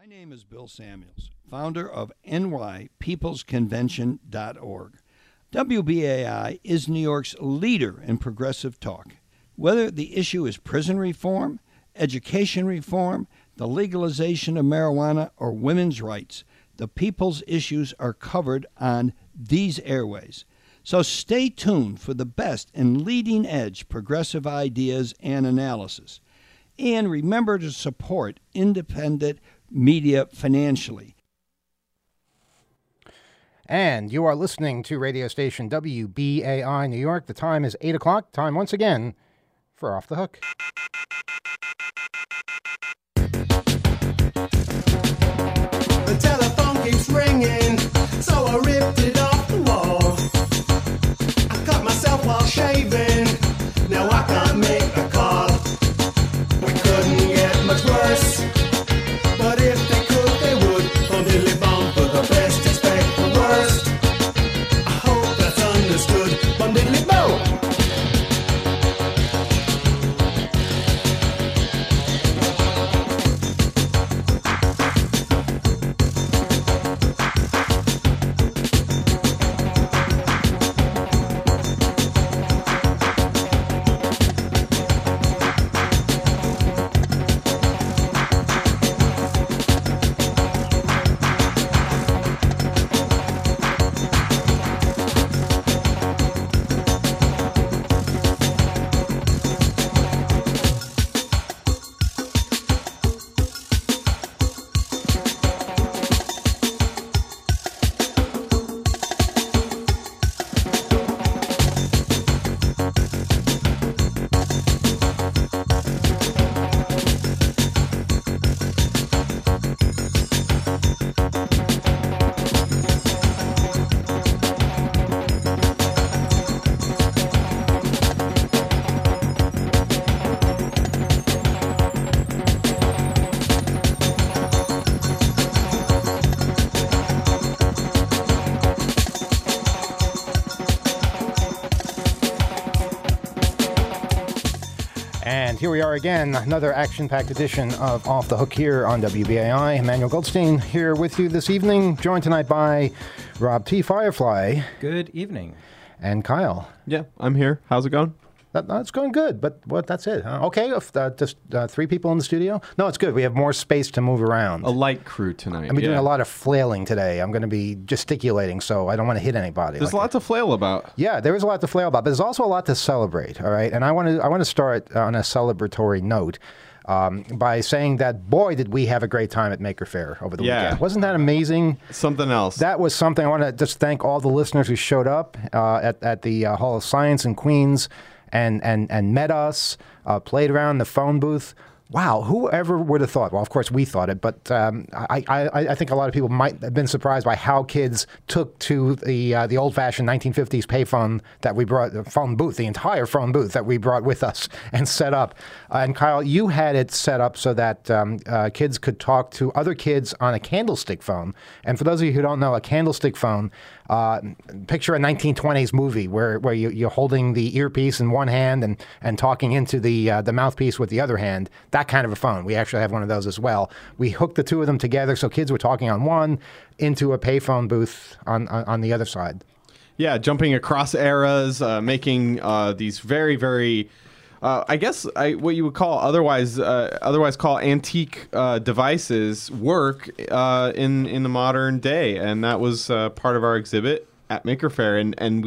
My name is Bill Samuels, founder of nypeoplesconvention.org. WBAI is New York's leader in progressive talk. Whether the issue is prison reform, education reform, the legalization of marijuana, or women's rights, the people's issues are covered on these airways. So stay tuned for the best and leading-edge progressive ideas and analysis. And remember to support independent media financially. And you are listening to radio station WBAI New York. The time is 8 o'clock. Time once again for Off the Hook. The telephone keeps ringing, so I ripped it off the wall. I cut myself while shaving, now I can't make a call. We couldn't get much worse, but if they could, they would. From Dilly Bomb for the best, expect the worst. I hope that's understood. From Diddly Bow. And here we are again, another action-packed edition of Off the Hook here on WBAI. Emmanuel Goldstein here with you this evening, joined tonight by Rob T. Firefly. Good evening. And Kyle. Yeah, I'm here. How's it going? It's going good, but that's it. Huh? Okay, just three people in the studio? No, it's good. We have more space to move around. A light crew tonight. I'm doing a lot of flailing today. I'm going to be gesticulating, so I don't want to hit anybody. There's a lot to flail about. Yeah, there is a lot to flail about, but there's also a lot to celebrate, all right? And I want to start on a celebratory note by saying that, boy, did we have a great time at Maker Faire over the weekend. Wasn't that amazing? Something else. That was something. I want to just thank all the listeners who showed up at the Hall of Science in Queens and met us, played around the phone booth. Wow, whoever would have thought? Well, of course, we thought it, but I think a lot of people might have been surprised by how kids took to the old-fashioned 1950s payphone that we brought, the phone booth, the entire phone booth that we brought with us and set up. And Kyle, you had it set up so that kids could talk to other kids on a candlestick phone. And for those of you who don't know, a candlestick phone, picture a 1920s movie where you're holding the earpiece in one hand and talking into the mouthpiece with the other hand. That kind of a phone. We actually have one of those as well. We hooked the two of them together so kids were talking on one into a payphone booth on the other side. Yeah, jumping across eras, making these very, very, I guess what you would call otherwise call antique devices work in the modern day, and that was part of our exhibit at Maker Faire, and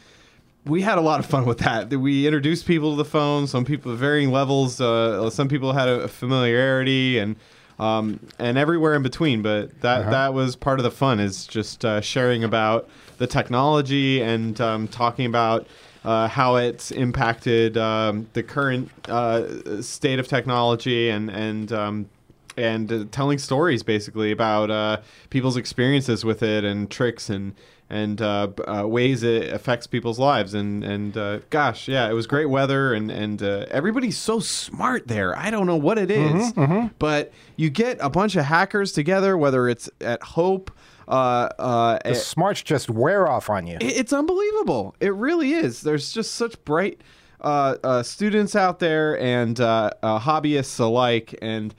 we had a lot of fun with that. We introduced people to the phone. Some people at varying levels. Some people had a familiarity, and everywhere in between. But that was part of the fun, is just sharing about the technology and talking about how it's impacted the current state of technology and telling stories basically about people's experiences with it and tricks and ways it affects people's lives. And gosh, yeah, it was great weather, and everybody's so smart there. I don't know what it is, but you get a bunch of hackers together, whether it's at Hope. The smarts just wear off on you. It's unbelievable. It really is. There's just such bright students out there and hobbyists alike, and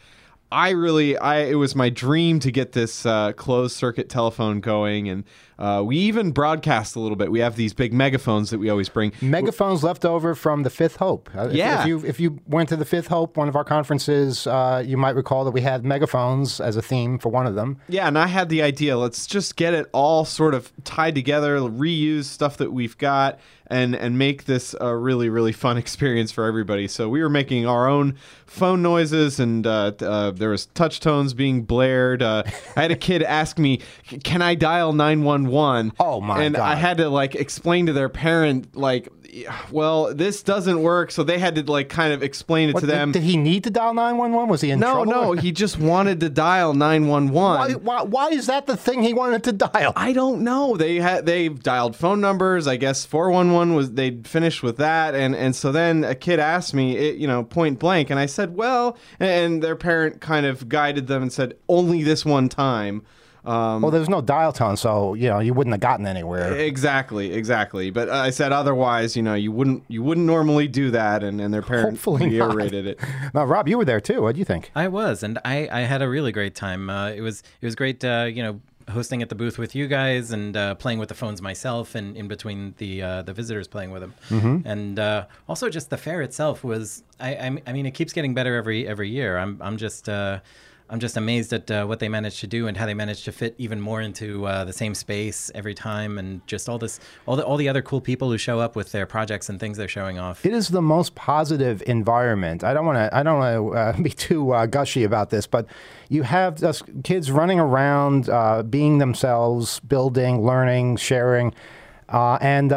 it was my dream to get this closed circuit telephone going, and we even broadcast a little bit. We have these big megaphones that we always bring. Megaphones left over from the Fifth Hope. Yeah. If you went to the Fifth Hope, one of our conferences, you might recall that we had megaphones as a theme for one of them. Yeah, and I had the idea, let's just get it all sort of tied together, reuse stuff that we've got, and make this a really, really fun experience for everybody. So we were making our own phone noises, and there was touch tones being blared. I had a kid ask me, can I dial 911? Oh, my and God. I had to, like, explain to their parent, like, well, this doesn't work. So they had to, like, kind of explain it to them. Did he need to dial 911? Was he in trouble? No, he just wanted to dial 911. Why is that the thing he wanted to dial? I don't know. They dialed phone numbers. I guess 411 was, they'd finished with that, and so then a kid asked me, point blank, and I said, well, and their parent kind of guided them and said, only this one time. Well, there's no dial tone, so you wouldn't have gotten anywhere. Exactly. But I said otherwise, you wouldn't normally do that, and their parent Hopefully reiterated it. Now, Rob, you were there too. What do you think? I was, and I had a really great time. It was great, hosting at the booth with you guys and playing with the phones myself, and in between the visitors playing with them. Mm-hmm. And also just the fair itself was, I mean, it keeps getting better every year. I'm just amazed at what they managed to do and how they managed to fit even more into the same space every time, and just all the other cool people who show up with their projects and things they're showing off. It is the most positive environment. I don't want to be too gushy about this, but you have just kids running around, being themselves, building, learning, sharing, and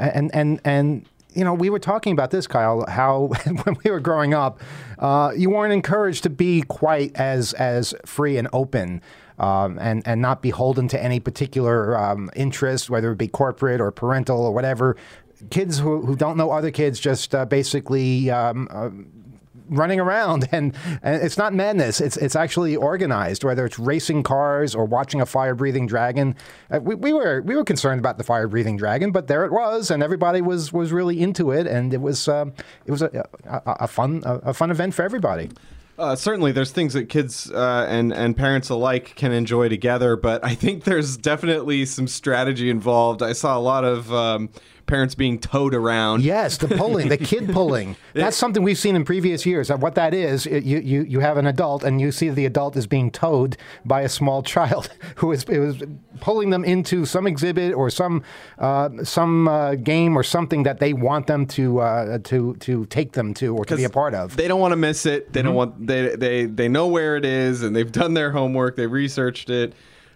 we were talking about this, Kyle, how when we were growing up, you weren't encouraged to be quite as free and open, and not beholden to any particular interest, whether it be corporate or parental or whatever. Kids who don't know other kids just basically running around, and it's not madness. It's actually organized, whether it's racing cars or watching a fire-breathing dragon. We were concerned about the fire-breathing dragon, but there it was, and everybody was really into it, and it was a fun event for everybody. Certainly, there's things that kids and parents alike can enjoy together, but I think there's definitely some strategy involved. I saw a lot of parents being towed around. Yes, the kid pulling. That's something we've seen in previous years. What that is, you have an adult, and you see the adult is being towed by a small child who is pulling them into some exhibit or some game or something that they want them to take them to or to be a part of. They don't want to miss it. They don't want. They know where it is, and they've done their homework. They've researched it.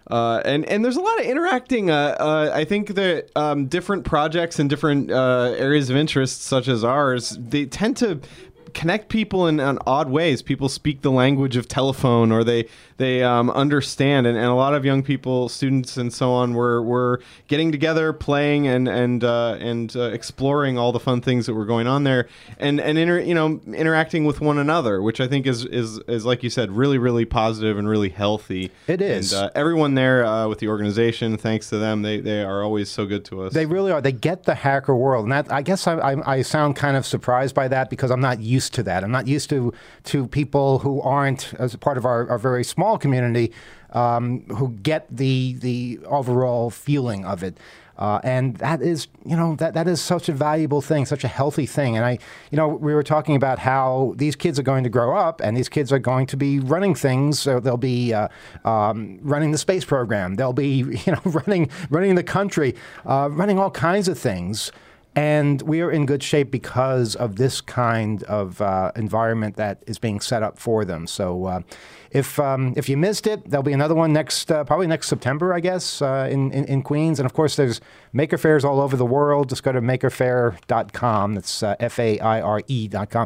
And there's a lot of interacting. I think that different projects and different areas of interest, such as ours, they tend to connect people in odd ways. People speak the language of telephone, or they understand, and a lot of young people, students and so on, were getting together, playing and exploring all the fun things that were going on there, and interacting with one another, which I think is like you said, really, really positive and really healthy. It is. And everyone there with the organization, thanks to them, they are always so good to us. They really are. They get the hacker world, and that, I guess I sound kind of surprised by that, because I'm not used to that. I'm not used to people who aren't, as a part of our very small community, who get the overall feeling of it. And that is, that is such a valuable thing, such a healthy thing. And we were talking about how these kids are going to grow up, and these kids are going to be running things. So they'll be running the space program. They'll be, running the country, running all kinds of things. And we are in good shape because of this kind of environment that is being set up for them. So if you missed it, there'll be another one probably next September, I guess, in Queens. And of course, there's maker fairs all over the world. Just go to makerfair.com. That's FAIRE.com.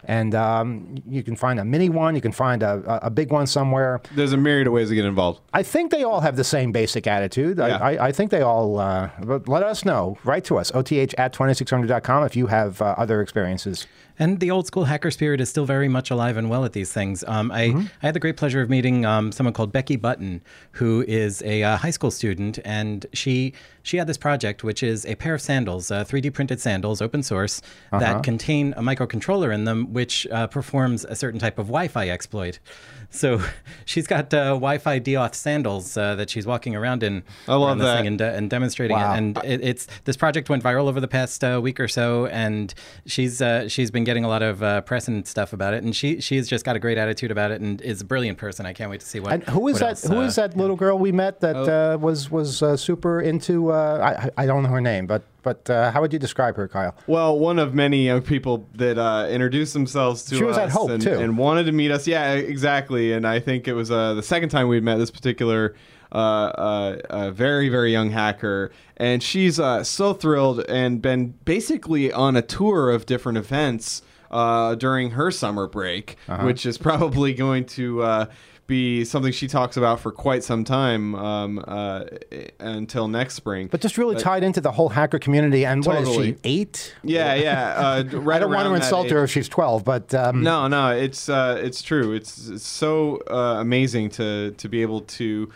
And you can find a mini one. You can find a big one somewhere. There's a myriad of ways to get involved. I think they all have the same basic attitude. Yeah. I think they all, but let us know. Write to us, OTH@2600.com if you have other experiences. And the old school hacker spirit is still very much alive and well at these things. I had the great pleasure of meeting someone called Becky Button, who is a high school student, and she had this project, which is a pair of sandals, 3D printed sandals, open source, that contain a microcontroller in them, which performs a certain type of Wi-Fi exploit. So she's got Wi-Fi deauth sandals that she's walking around in. I love around this that. thing and demonstrating Wow. it. And this project went viral over the past week or so, and she's been getting a lot of press and stuff about it. And she's just got a great attitude about it, and is a brilliant person. I can't wait to see what. And who is what that? else, Who is that little girl we met that was super into? I don't know her name, but how would you describe her, Kyle? Well, one of many young people that introduced themselves to us. She was at Hope, too. And wanted to meet us. Yeah, exactly. And I think it was the second time we'd met this particular very, very young hacker. And she's so thrilled and been basically on a tour of different events during her summer break, which is probably going to be something she talks about for quite some time until next spring. But just really tied into the whole hacker community. And what is Totally. she, 8? Yeah. Right I don't want to around that insult her age. if she's 12, but No, it's true. It's so amazing to be able to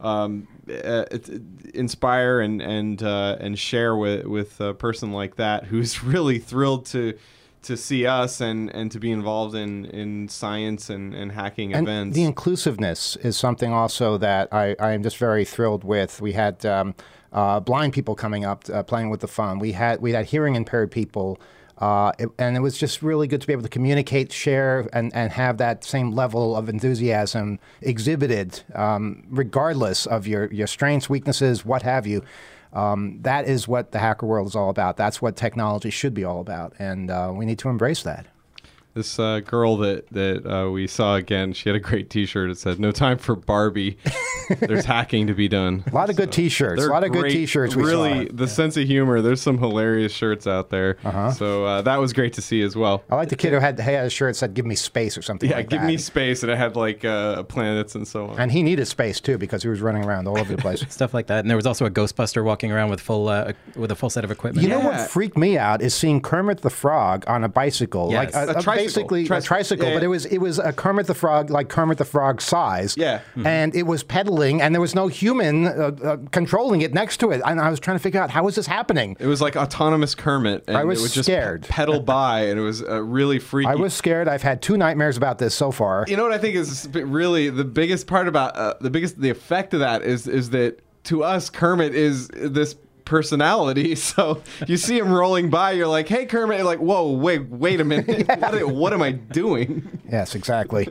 inspire and share with a person like that who's really thrilled to see us and to be involved in science and hacking and events. the inclusiveness is something also that I am just very thrilled with. We had blind people coming up playing with the fun. We had hearing impaired people. And it was just really good to be able to communicate, share, and have that same level of enthusiasm exhibited, regardless of your strengths, weaknesses, what have you. That is what the hacker world is all about. That's what technology should be all about, and we need to embrace that. This girl that we saw again, she had a great T-shirt. It said, "No time for Barbie. There's hacking to be done." A lot of good T-shirts. They're A lot of good great. T-shirts. We Really, saw. the sense of humor. There's some hilarious shirts out there. So that was great to see as well. I like the kid who had a shirt that said "Give me space" or something Yeah, like give that. me space, and it had like planets and so on. And he needed space too because he was running around all over the place. stuff like that. And there was also a Ghostbuster walking around with a full set of equipment. You know Yeah. what freaked me out is seeing Kermit the Frog on a bicycle, Yes. like A tricycle. basically a Tricycle. tricycle, Yeah, but it was a Kermit the Frog, like Kermit the Frog size. Yeah. And it was pedaling, and there was no human controlling it next to it. And I was trying to figure out how is this happening. It was like autonomous Kermit, and I was it would just scared. pedal by, and it was really freaky. I was scared. I've had 2 nightmares about this so far. You know what I think is really the biggest part about the effect of that is that to us Kermit is this personality. So you see him rolling by, you're like, "Hey Kermit!" You're like, "Whoa, wait a minute! What am I doing?" Yes, exactly.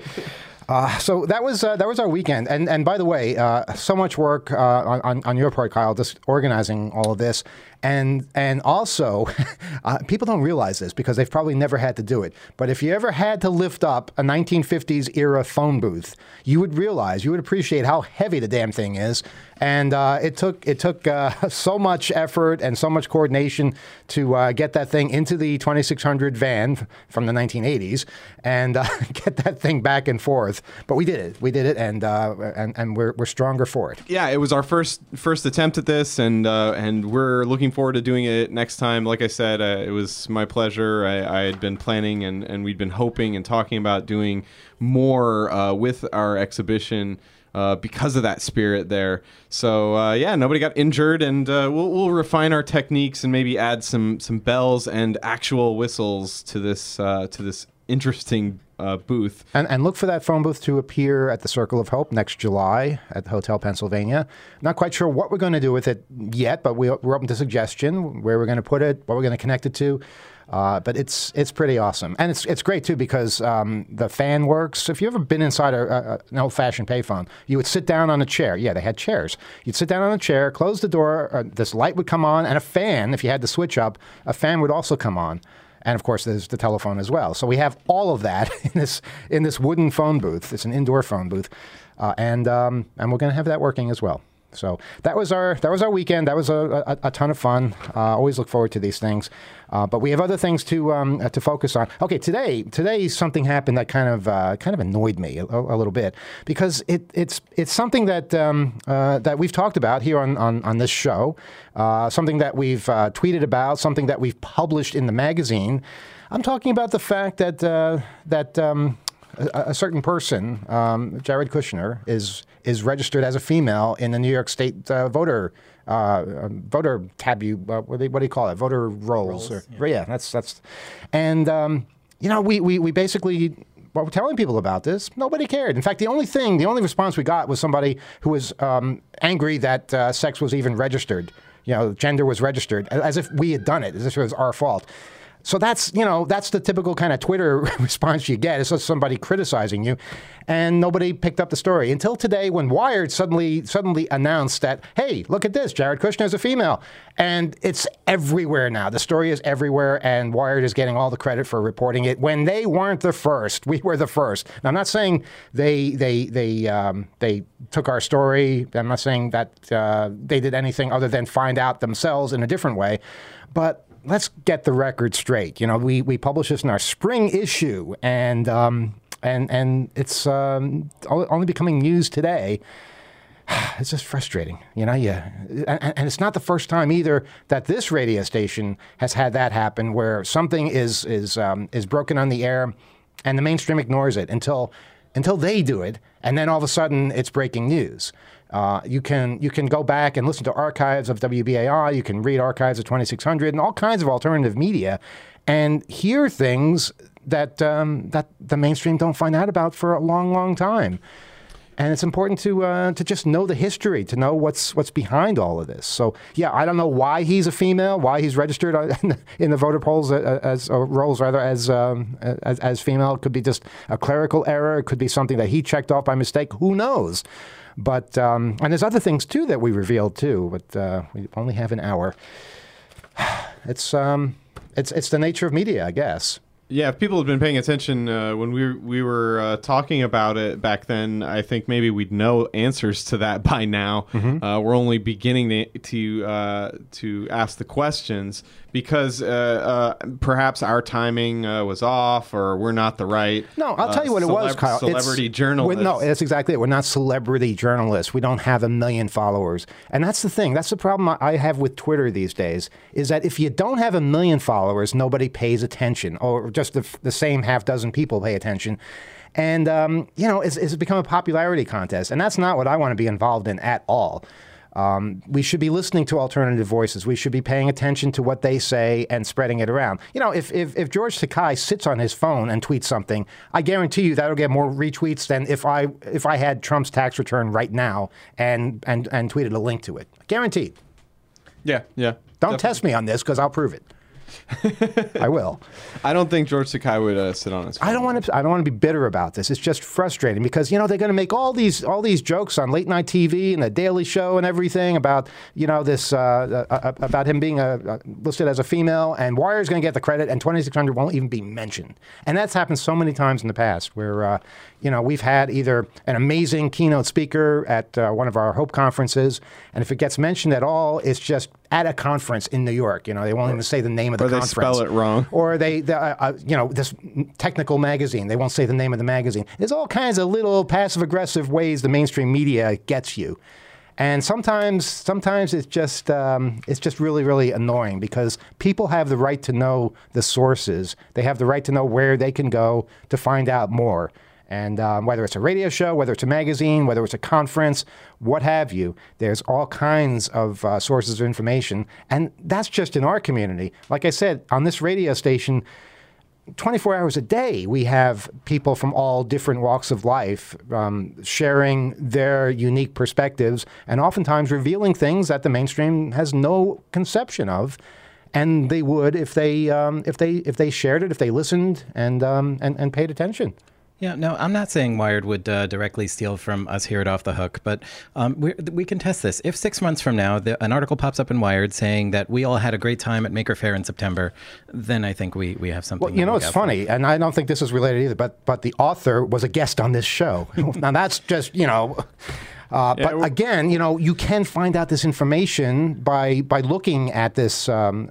So that was our weekend, and by the way, so much work on your part, Kyle, just organizing all of this, and also people don't realize this because they've probably never had to do it. But if you ever had to lift up a 1950s era phone booth, you would appreciate how heavy the damn thing is, and it took so much effort and so much coordination to get that thing into the 2600 van from the 1980s and get that thing back and forth. But we did it, and we're stronger for it. Yeah, it was our first attempt at this, and we're looking forward to doing it next time. Like I said, it was my pleasure. I had been planning, and we'd been hoping and talking about doing more with our exhibition because of that spirit there. So yeah, nobody got injured, and we'll refine our techniques and maybe add some bells and actual whistles to this interesting booth. And look for that phone booth to appear at the Circle of Hope next July at the Hotel Pennsylvania. Not quite sure what we're going to do with it yet, but we're open to suggestion, where we're going to put it, what we're going to connect it to. But it's pretty awesome. And it's great, too, because the fan works. If you've ever been inside an old-fashioned payphone, you would sit down on a chair. Yeah, they had chairs. You'd sit down on a chair, close the door, this light would come on, and a fan, if you had the switch up, a fan would also come on. And, of course, there's the telephone as well. So we have all of that in this wooden phone booth. It's an indoor phone booth. And we're going to have that working as well. So that was our weekend. That was a ton of fun. Always look forward to these things. But we have other things to focus on. Okay, today something happened that kind of annoyed me a little bit, because it's something that we've talked about here on this show, something that we've tweeted about, something that we've published in the magazine. I'm talking about the fact that a certain person, Jared Kushner, is registered as a female in the New York State voter tabu. What do you call it? Voter rolls. Yeah, that's. And we basically. Well, we're telling people about this. Nobody cared. In fact, the only response we got was somebody who was angry that sex was even registered. Gender was registered, as if we had done it, as if it was our fault. So that's the typical kind of Twitter response you get. It's just somebody criticizing you, and nobody picked up the story until today when Wired suddenly announced that, hey, look at this, Jared Kushner is a female, and it's everywhere now. The story is everywhere, and Wired is getting all the credit for reporting it when they weren't the first. We were the first. Now, I'm not saying they took our story. I'm not saying that they did anything other than find out themselves in a different way, but. Let's get the record straight. We publish this in our spring issue, and it's only becoming news today. It's just frustrating, and it's not the first time either that this radio station has had that happen, where something is broken on the air, and the mainstream ignores it until they do it, and then all of a sudden it's breaking news. You can go back and listen to archives of WBAI. You can read archives of 2600 and all kinds of alternative media, and hear things that the mainstream don't find out about for a long, long time. And it's important to just know the history, to know what's behind all of this. So yeah, I don't know why he's a female, why he's registered in the voter polls as rolls rather as female. It could be just a clerical error. It could be something that he checked off by mistake. Who knows? But and there's other things too that we revealed too. But we only have an hour. It's the nature of media, I guess. Yeah, if people had been paying attention when we were talking about it back then, I think maybe we'd know answers to that by now. Mm-hmm. We're only beginning to ask the questions because perhaps our timing was off, or we're not the right. No, I'll tell you what it was, Kyle. Celebrity journalists. No, that's exactly it. We're not celebrity journalists. We don't have 1 million followers, and that's the thing. That's the problem I have with Twitter these days. Is that if you don't have 1 million followers, nobody pays attention, or just the same half dozen people pay attention. And, it's become a popularity contest. And that's not what I want to be involved in at all. We should be listening to alternative voices. We should be paying attention to what they say and spreading it around. If George Takei sits on his phone and tweets something, I guarantee you that'll get more retweets than if I had Trump's tax return right now and tweeted a link to it. Guaranteed. Yeah. Don't Definitely. test me on this because I'll prove it. I will. I don't think George Takei would sit on his phone. I don't want to be bitter about this. It's just frustrating because they're going to make all these jokes on late night TV and the Daily Show and everything about this about him being listed as a female, and Wired's going to get the credit, and 2600 won't even be mentioned. And that's happened so many times in the past where we've had either an amazing keynote speaker at one of our Hope conferences, and if it gets mentioned at all, it's just at a conference in New York. They won't even say the name of the conference. Or they spell it wrong. Or this technical magazine, they won't say the name of the magazine. There's all kinds of little passive-aggressive ways the mainstream media gets you. And sometimes it's just really, really annoying because people have the right to know the sources. They have the right to know where they can go to find out more. And whether it's a radio show, whether it's a magazine, whether it's a conference, what have you, there's all kinds of sources of information. And that's just in our community. Like I said, on this radio station, 24 hours a day, we have people from all different walks of life sharing their unique perspectives and oftentimes revealing things that the mainstream has no conception of. And they would if they shared it, if they listened and paid attention. Yeah, no, I'm not saying Wired would directly steal from us here at Off the Hook, but we can test this. If 6 months from now, an article pops up in Wired saying that we all had a great time at Maker Faire in September, then I think we have something. Well, it's funny, and I don't think this is related either, but the author was a guest on this show. Now, that's just, but again, you can find out this information by looking at this,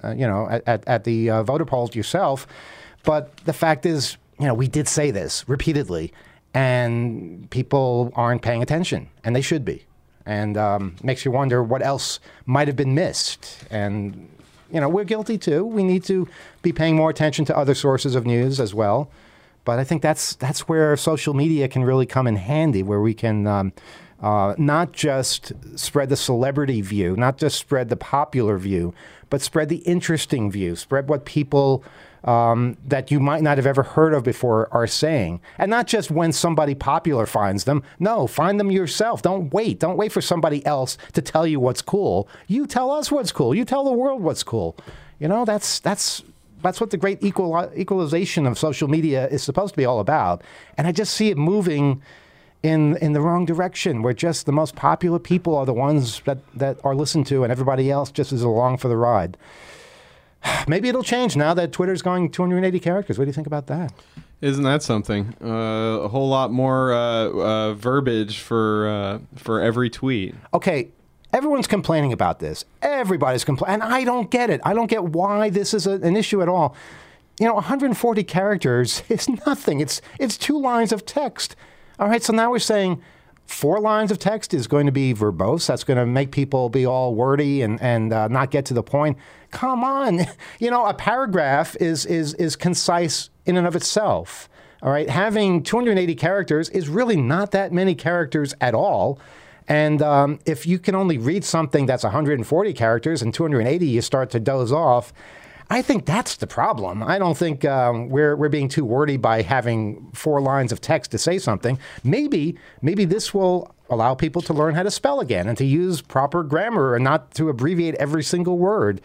at the voter polls yourself. But the fact is, we did say this repeatedly, and people aren't paying attention, and they should be. And makes you wonder what else might have been missed. And, we're guilty too. We need to be paying more attention to other sources of news as well. But I think that's where social media can really come in handy, where we can not just spread the celebrity view, not just spread the popular view, but spread the interesting view, spread what people that you might not have ever heard of before are saying. And not just when somebody popular finds them. No, find them yourself. Don't wait. Don't wait for somebody else to tell you what's cool. You tell us what's cool. You tell the world what's cool. That's what the great equalization of social media is supposed to be all about. And I just see it moving in the wrong direction, where just the most popular people are the ones that are listened to, and everybody else just is along for the ride. Maybe it'll change now that Twitter's going 280 characters. What do you think about that? Isn't that something? A whole lot more verbiage for every tweet. Okay. Everyone's complaining about this. Everybody's complaining. And I don't get it. I don't get why this is an issue at all. 140 characters is nothing. It's 2 lines of text. All right, so now we're saying 4 lines of text is going to be verbose. That's going to make people be all wordy and not get to the point. Come on. A paragraph is concise in and of itself. All right, having 280 characters is really not that many characters at all. And if you can only read something that's 140 characters and 280, you start to doze off. I think that's the problem. I don't think we're being too wordy by having 4 lines of text to say something. Maybe this will allow people to learn how to spell again and to use proper grammar and not to abbreviate every single word.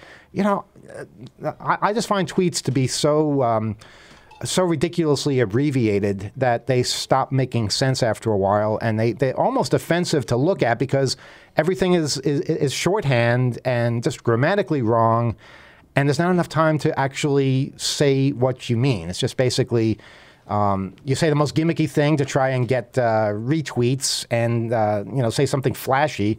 I just find tweets to be so ridiculously abbreviated that they stop making sense after a while, and they're almost offensive to look at because everything is shorthand and just grammatically wrong, and there's not enough time to actually say what you mean. It's just basically you say the most gimmicky thing to try and get retweets and say something flashy,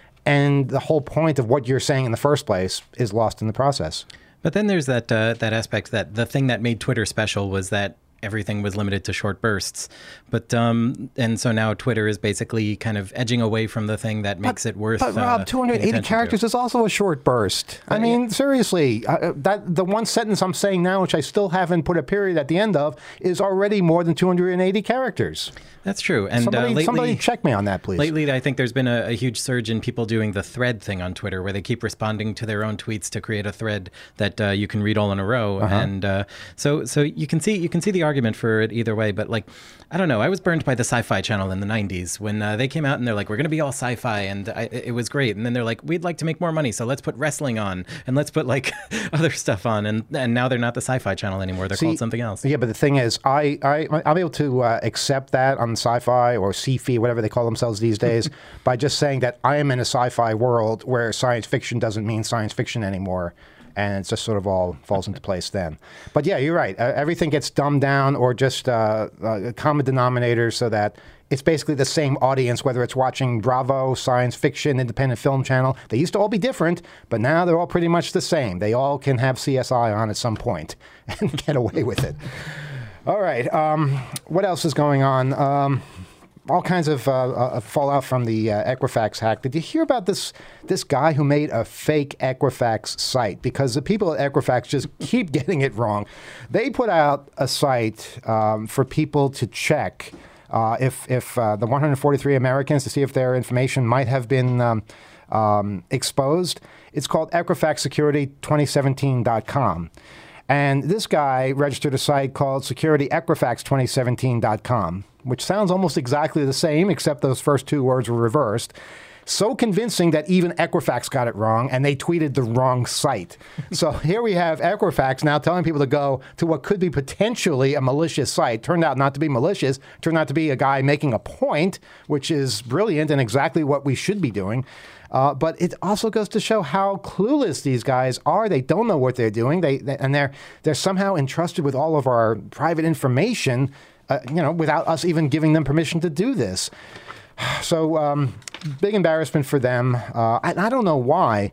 and the whole point of what you're saying in the first place is lost in the process. But then there's that aspect that the thing that made Twitter special was that everything was limited to short bursts. But and so now Twitter is basically kind of edging away from the thing that makes it worth. But Rob, 280 characters is also a short burst. I mean, seriously, the one sentence I'm saying now, which I still haven't put a period at the end of, is already more than 280 characters. That's true. And somebody check me on that, please. Lately, I think there's been a huge surge in people doing the thread thing on Twitter, where they keep responding to their own tweets to create a thread that you can read all in a row. Uh-huh. And so you can see the argument for it either way. But I don't know. I was burned by the Sci-Fi Channel in the 90s when they came out and they're like, we're going to be all sci-fi, and it was great. And then they're like, we'd like to make more money, so let's put wrestling on and let's put other stuff on. And now they're not the Sci-Fi Channel anymore. They're called something else. Yeah, but the thing is, I'm able to accept that on Sci-Fi or Sci-Fi, whatever they call themselves these days, by just saying that I am in a sci-fi world where science fiction doesn't mean science fiction anymore. And it just sort of all falls into place then. But yeah, you're right. Everything gets dumbed down or just a common denominator so that it's basically the same audience, whether it's watching Bravo, Science Fiction, Independent Film Channel. They used to all be different, but now they're all pretty much the same. They all can have CSI on at some point and get away with it. All right. What else is going on? All kinds of fallout from the Equifax hack. Did you hear about this guy who made a fake Equifax site? Because the people at Equifax just keep getting it wrong. They put out a site for people to check if the 143 Americans, to see if their information might have been exposed. It's called EquifaxSecurity2017.com. And this guy registered a site called SecurityEquifax2017.com, which sounds almost exactly the same, except those first 2 words were reversed. So convincing that even Equifax got it wrong, and they tweeted the wrong site. So here we have Equifax now telling people to go to what could be potentially a malicious site. Turned out not to be malicious. Turned out to be a guy making a point, which is brilliant and exactly what we should be doing. But it also goes to show how clueless these guys are. They don't know what they're doing. They're somehow entrusted with all of our private information, without us even giving them permission to do this. So big embarrassment for them. I don't know why.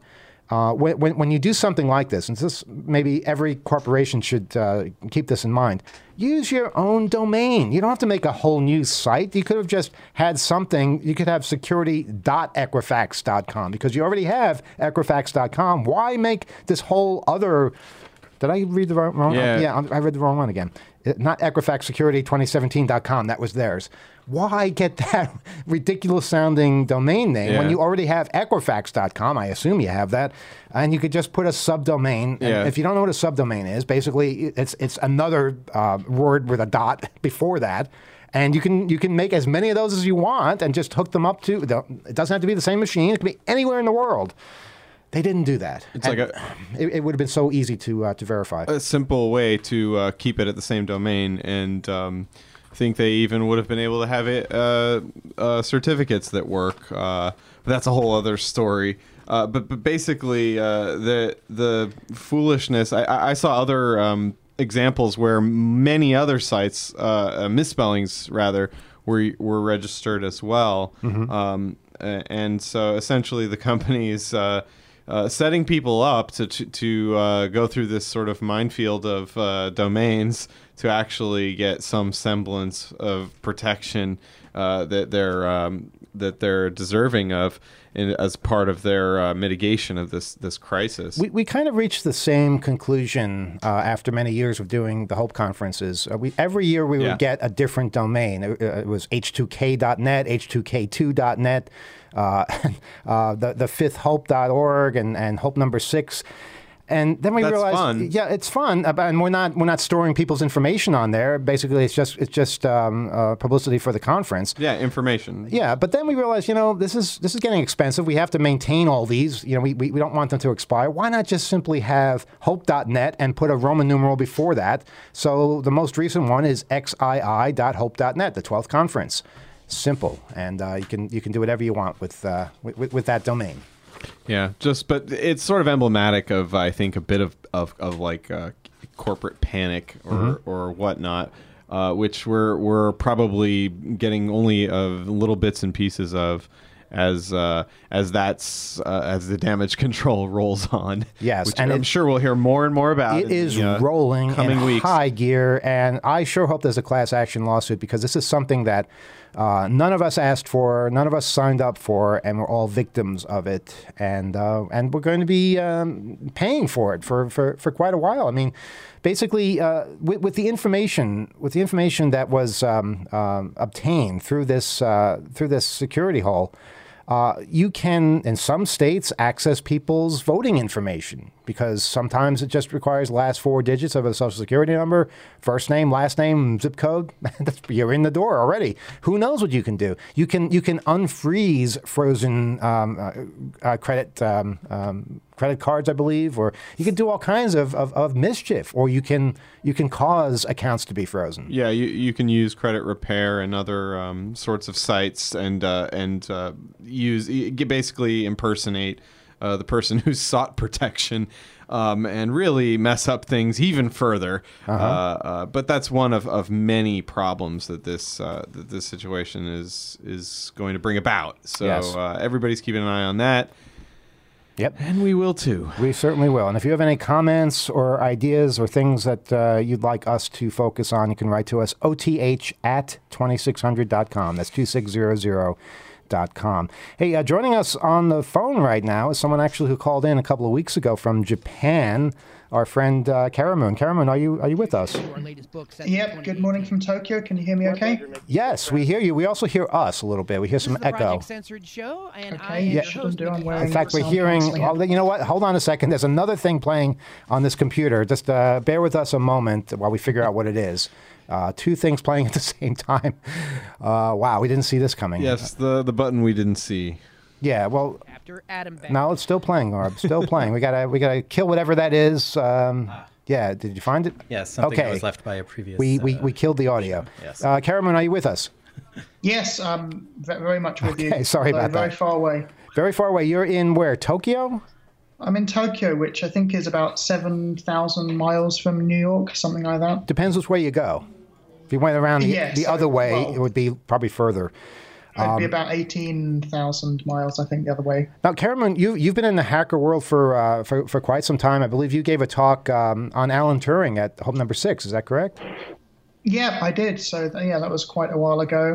when you do something like this, and this maybe every corporation should keep this in mind, use your own domain. You don't have to make a whole new site. You could have just had something. You could have security.equifax.com because you already have equifax.com. Why make this whole other... Did I read the wrong? Yeah. I read the wrong one again. Not EquifaxSecurity2017.com. That was theirs. Why get that ridiculous sounding domain name when you already have Equifax.com? I assume you have that, and you could just put a subdomain. And if you don't know what a subdomain is, basically it's another word with a dot before that. And you can make as many of those as you want and just hook them up to. It doesn't have to be the same machine. It can be anywhere in the world. They didn't do that. It's like it would have been so easy to verify. A simple way to keep it at the same domain, and I think they even would have been able to have it certificates that work. But that's a whole other story. But basically, the foolishness. I saw other examples where many other sites, misspellings rather, were registered as well. Mm-hmm. And so essentially, the companies. Setting people up to go through this sort of minefield of domains to actually get some semblance of protection that they're deserving of as part of their mitigation of this crisis. We kind of reached the same conclusion after many years of doing the Hope conferences. Every year we would get a different domain. It was h2k.net, h2k2.net. The fifthhope.org and hope number 6. And then we realized, fun. Yeah, it's fun, and we're not storing people's information on there. Basically, it's just publicity for the conference. Yeah, information. Yeah, but then we realized, this is getting expensive. We have to maintain all these. We don't want them to expire. Why not just simply have hope.net and put a Roman numeral before that? So the most recent one is xii.hope.net, the 12th conference. Simple, and you can do whatever you want with that domain. Yeah, but it's sort of emblematic of, I think, a bit of like corporate panic or whatnot, which we're probably getting only little bits and pieces of as the damage control rolls on. Yes, which and I'm sure we'll hear more and more about. It is rolling in weeks. High gear, and I sure hope there's a class action lawsuit because this is something that none of us asked for, none of us signed up for, and we're all victims of it, and we're going to be paying for it for quite a while. I mean, basically, with the information that was obtained through this security hole. You can, in some states, access people's voting information because sometimes it just requires last 4 digits of a social security number, first name, last name, zip code. You're in the door already. Who knows what you can do? You can unfreeze frozen credit cards, I believe, or you can do all kinds of mischief, or you can cause accounts to be frozen. Yeah, you can use Credit Repair and other sorts of sites and basically impersonate the person who sought protection and really mess up things even further. But that's one of many problems that this situation is going to bring about. So yes. Everybody's keeping an eye on that. Yep. And we will too. We certainly will. And if you have any comments or ideas or things that you'd like us to focus on, you can write to us, oth@2600.com. That's 2600.com. Hey, joining us on the phone right now is someone actually who called in a couple of weeks ago from Japan, our friend Karamoon. Karamoon, are you with us? Yep. Good morning from Tokyo. Can you hear me okay? Yes, we hear you. We also hear us a little bit. We hear some echo. Project Censored show, and Okay, I am yeah, your shouldn't host, do. I'm Mickey wearing In fact, we're sound hearing, cancelling. you know what? Hold on a second. There's another thing playing on this computer. Just bear with us a moment while we figure out what it is. 2 things playing at the same time. Wow, we didn't see this coming. Yes, the button we didn't see. Yeah, well, after Adam Beck. no, it's still playing, Orb. Still playing. We gotta kill whatever that is. Yeah, did you find it? Yes, something okay. that was left by a previous. We killed the audio. Yes. Karamoon, are you with us? Yes, very much with you. Okay, sorry although about very that. far away. Very far away. You're in where? Tokyo? I'm in Tokyo, which I think is about 7,000 miles from New York, something like that. Depends which way you go. If you went around the Yeah, other way, it would be probably further. It'd be about 18,000 miles, I think, the other way. Now, Cameron, you've been in the hacker world for quite some time. I believe you gave a talk on Alan Turing at Hope Number 6. Is that correct? Yeah, I did. So yeah, that was quite a while ago.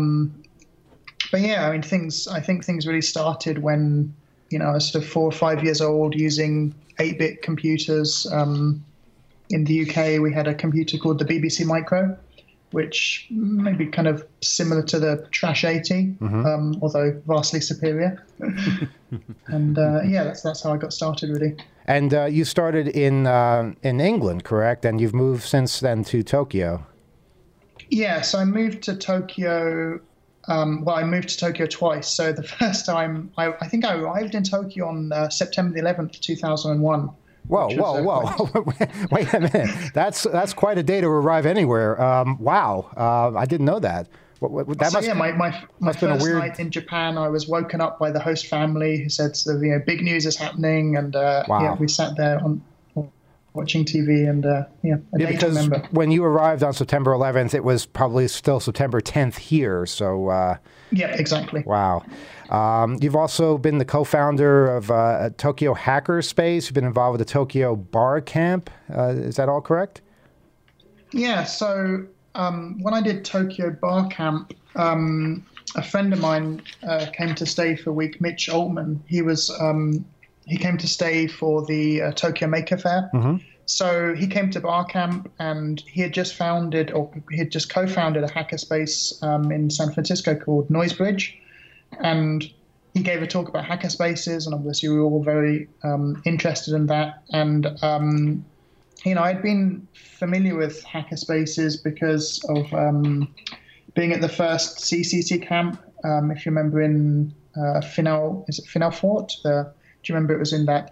But yeah, I mean, I think things really started when, I was sort of 4 or 5 years old using 8-bit computers. In the UK, we had a computer called the BBC Micro, which may be kind of similar to the Trash 80, although vastly superior. And yeah, that's how I got started, really. And you started in England, correct? And you've moved since then to Tokyo. Yeah, so I moved to Tokyo. I moved to Tokyo twice. So the first time, I think I arrived in Tokyo on September the 11th, 2001. Whoa! Wait a minute. That's quite a day to arrive anywhere. Wow, I didn't know that. My first night in Japan, I was woken up by the host family who said, big news is happening, and we sat there watching TV, and a day to remember. When you arrived on September 11th, it was probably still September 10th here. So. Yeah, exactly. Wow. You've also been the co-founder of Tokyo Hackerspace. You've been involved with the Tokyo Bar Camp. Is that all correct? Yeah. So when I did Tokyo Bar Camp, a friend of mine came to stay for a week. Mitch Altman. He came to stay for the Tokyo Maker Fair. So he came to Bar Camp, and he had just co-founded a hackerspace in San Francisco called Noisebridge. And he gave a talk about hackerspaces, and obviously we were all very interested in that. And, I'd been familiar with hackerspaces because of being at the first CCC camp. If you remember in Final Fort? Do you remember it was in that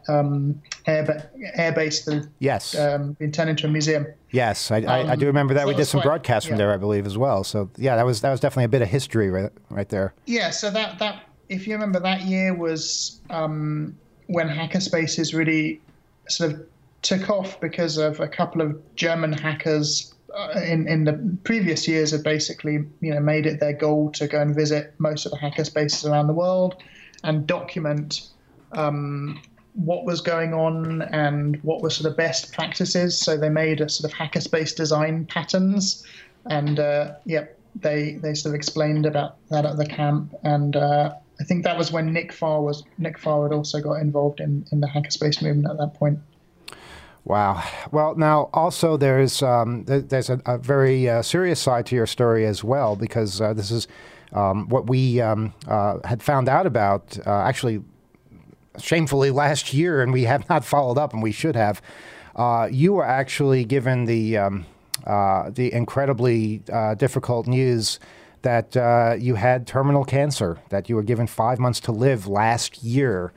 airbase that yes. Been turned into a museum? Yes, I do remember that. So we did some broadcasts from there, I believe, as well. So yeah, that was definitely a bit of history right there. Yeah, so that if you remember, that year was when hackerspaces really sort of took off because of a couple of German hackers in the previous years had basically made it their goal to go and visit most of the hackerspaces around the world and document what was going on and what were sort of best practices. So they made a sort of hackerspace design patterns, and they sort of explained about that at the camp. And I think that was when Nick Farr had also got involved in the hackerspace movement at that point. Wow. Well, now also there's a very serious side to your story as well, because this is what we had found out about actually shamefully last year, and we have not followed up, and we should have. You were actually given the incredibly difficult news that you had terminal cancer, that you were given 5 months to live last year,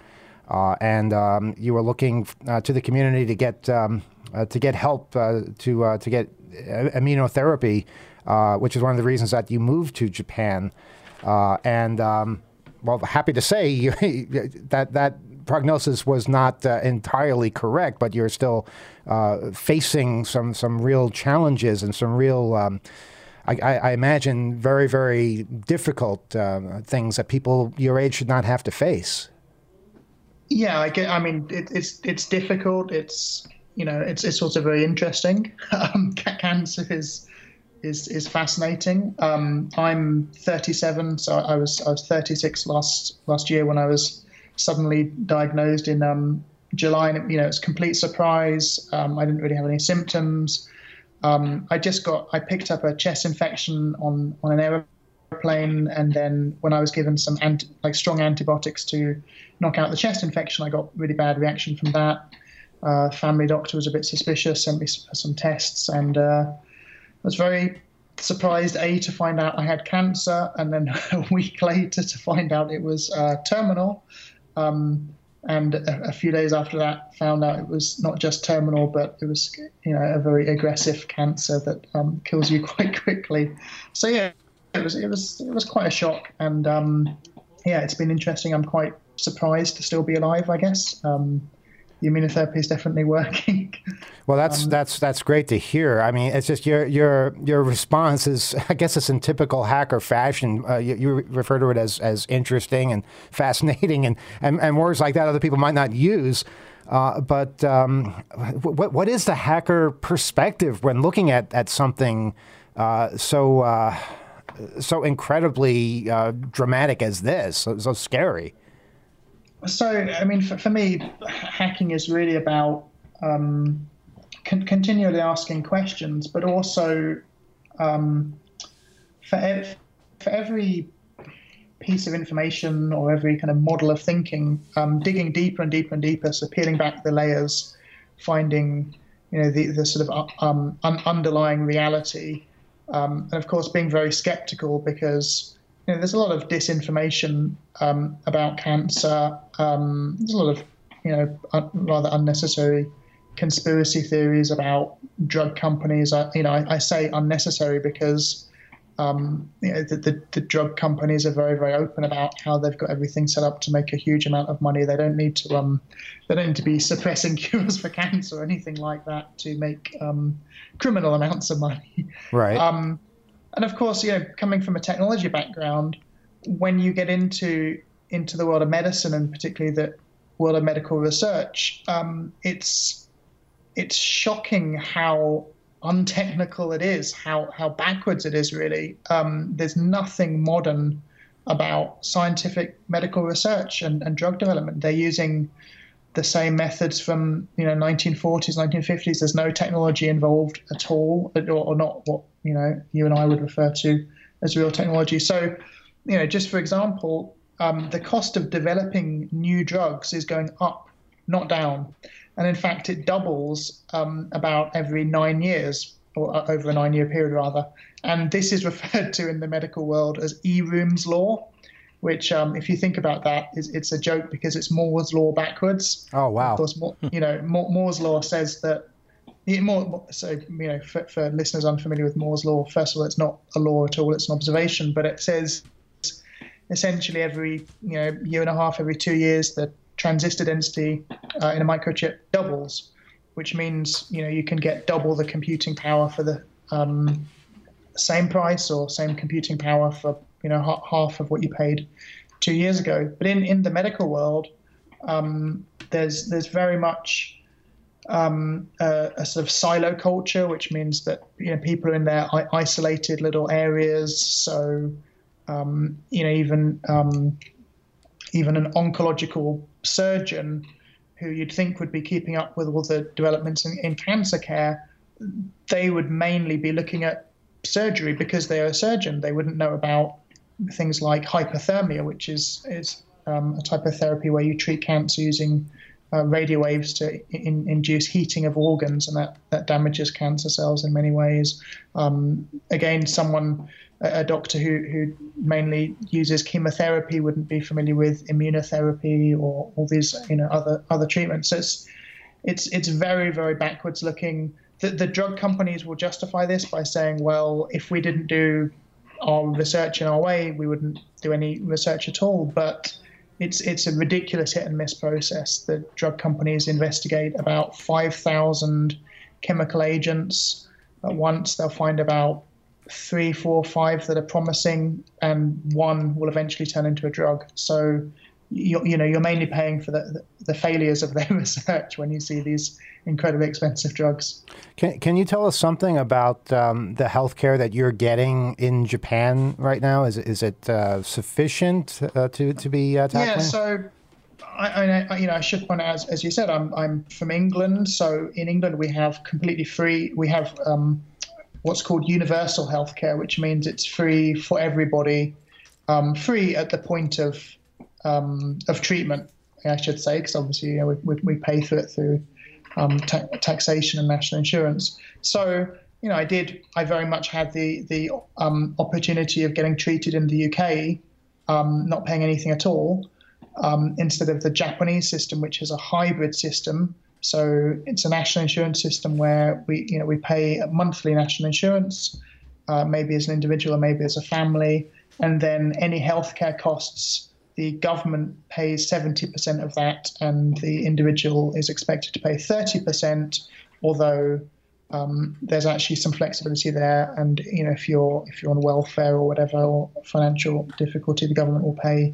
and you were looking to the community to get help to get immunotherapy, which is one of the reasons that you moved to Japan, well, happy to say that prognosis was not entirely correct, but you're still facing some real challenges and some real, I imagine, very, very difficult things that people your age should not have to face. Yeah, I mean, it's difficult. It's it's also very interesting. Cancer is fascinating. I'm 37, so I was 36 last year when I was suddenly diagnosed in July, and it was a complete surprise. I didn't really have any symptoms. I picked up a chest infection on an airplane, and then when I was given some strong antibiotics to knock out the chest infection, I got really bad reaction from that. Family doctor was a bit suspicious, sent me some tests, and I was very surprised to find out I had cancer, and then a week later to find out it was terminal. And a few days after that, found out it was not just terminal, but it was a very aggressive cancer that kills you quite quickly. So yeah, it was quite a shock, and it's been interesting. I'm quite surprised to still be alive, I guess. The immunotherapy is definitely working. Well, that's great to hear. I mean, it's just your response is, I guess it's in typical hacker fashion. You refer to it as interesting and fascinating and words like that other people might not use. But what is the hacker perspective when looking at something so incredibly dramatic as this, so scary? So, I mean, for me, hacking is really about continually asking questions, but also for every piece of information or every kind of model of thinking, digging deeper and deeper and deeper, so peeling back the layers, finding the sort of underlying reality, and of course being very skeptical because there's a lot of disinformation about cancer. There's a lot of rather unnecessary conspiracy theories about drug companies. I say unnecessary because the drug companies are very, very open about how they've got everything set up to make a huge amount of money. They don't need to be suppressing cures for cancer or anything like that to make criminal amounts of money. Right. And of course, coming from a technology background, when you get into the world of medicine and particularly the world of medical research, it's shocking how untechnical it is, how backwards it is, really. There's nothing modern about scientific medical research and drug development. They're using the same methods from 1940s, 1950s. There's no technology involved at all, or not what you and I would refer to as real technology. So, just for example, the cost of developing new drugs is going up, not down. And in fact, it doubles about every 9 years, or over a 9-year period, rather. And this is referred to in the medical world as Eroom's law, which, if you think about that, it's a joke because it's Moore's law backwards. Oh, wow. Of course, Moore's law says that. For listeners unfamiliar with Moore's law, first of all, it's not a law at all; it's an observation. But it says essentially every year and a half, every 2 years, the transistor density in a microchip doubles, which means you can get double the computing power for the same price, or same computing power for half of what you paid 2 years ago. But in the medical world, there's very much a sort of silo culture, which means that people are in their isolated little areas. So even an oncological surgeon who you'd think would be keeping up with all the developments in cancer care, they would mainly be looking at surgery because they are a surgeon. They wouldn't know about things like hypothermia, which is a type of therapy where you treat cancer using radio waves to induce heating of organs, and that damages cancer cells in many ways. Again, a doctor who mainly uses chemotherapy wouldn't be familiar with immunotherapy or all these other treatments. So it's very, very backwards looking. The drug companies will justify this by saying, well, if we didn't do our research in our way, we wouldn't do any research at all. But it's a ridiculous hit and miss process. The drug companies investigate about 5,000 chemical agents at once. They'll find about 3, 4, 5 that are promising, and one will eventually turn into a drug. So you're mainly paying for the failures of their research when you see these incredibly expensive drugs. Can you tell us something about the healthcare that you're getting in Japan right now? Is it sufficient to be tackling? Yeah, so I should point out, as you said, I'm from England. So in England we have completely free. We have what's called universal healthcare, which means it's free for everybody, free at the point of treatment, I should say, because obviously we pay for it through taxation and national insurance. So I very much had the opportunity of getting treated in the UK, not paying anything at all, instead of the Japanese system, which is a hybrid system. So it's a national insurance system where we pay a monthly national insurance, maybe as an individual or maybe as a family, and then any healthcare costs, the government pays 70% of that, and the individual is expected to pay 30%. although there's actually some flexibility there. And if you're on welfare or whatever, or financial difficulty, the government will pay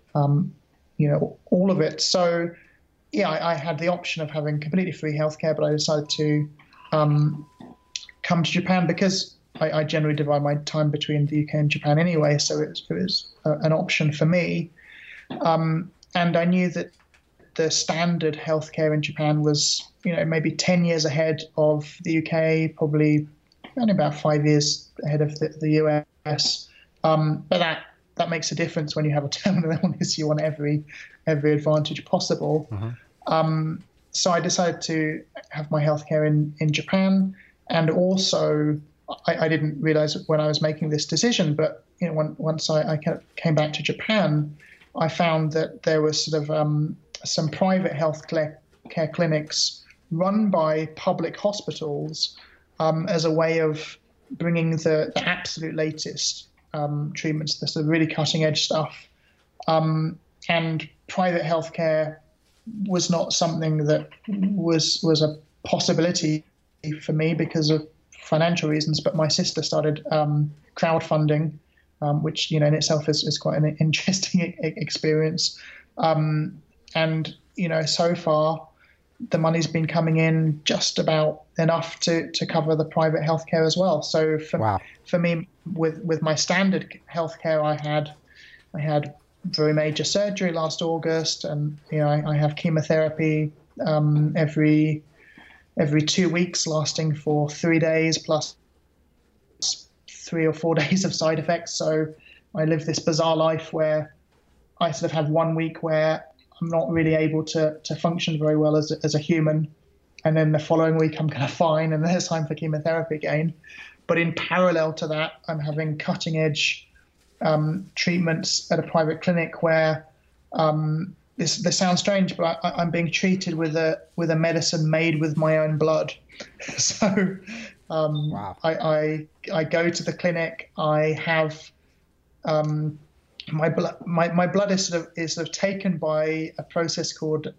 all of it. So yeah, I had the option of having completely free healthcare, but I decided to come to Japan because I generally divide my time between the UK and Japan anyway, so it was an option for me. And I knew that the standard healthcare in Japan was, maybe 10 years ahead of the UK, probably only about 5 years ahead of the US. But that makes a difference when you have a terminal illness. You want every advantage possible. So I decided to have my healthcare in Japan, and also I didn't realize when I was making this decision, but once I came back to Japan, I found that there was sort of some private health care clinics run by public hospitals as a way of bringing the absolute latest treatments, the sort of really cutting edge stuff. And private healthcare was not something that was a possibility for me because of financial reasons, but my sister started crowdfunding, which in itself is quite an interesting experience. And so far the money's been coming in just about enough to cover the private healthcare as well. So for me, with my standard healthcare, I had very major surgery last August, and I have chemotherapy every 2 weeks, lasting for 3 days plus 3 or 4 days of side effects. So I live this bizarre life where I sort of have 1 week where I'm not really able to function very well as a human, and then the following week I'm kind of fine, and then it's time for chemotherapy again. But in parallel to that, I'm having cutting edge treatments at a private clinic where this sounds strange, but I'm being treated with a medicine made with my own blood. So I go to the clinic. I have my blood is sort of taken by a process called